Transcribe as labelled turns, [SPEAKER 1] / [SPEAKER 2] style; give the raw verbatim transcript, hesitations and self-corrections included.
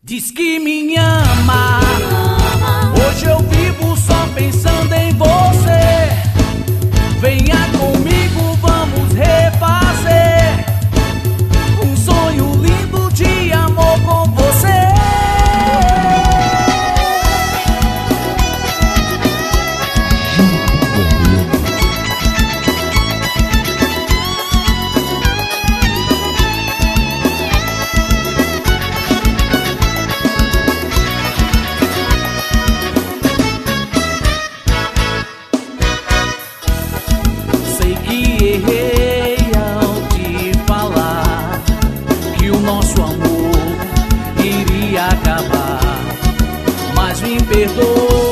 [SPEAKER 1] Diz que me ama. Hoje eu vivo só pensando em você. Venha comigo, vamos refazer um sonho lindo de amor com você. Sei que errei ao te falar que o nosso amor iria acabar, mas me perdoa.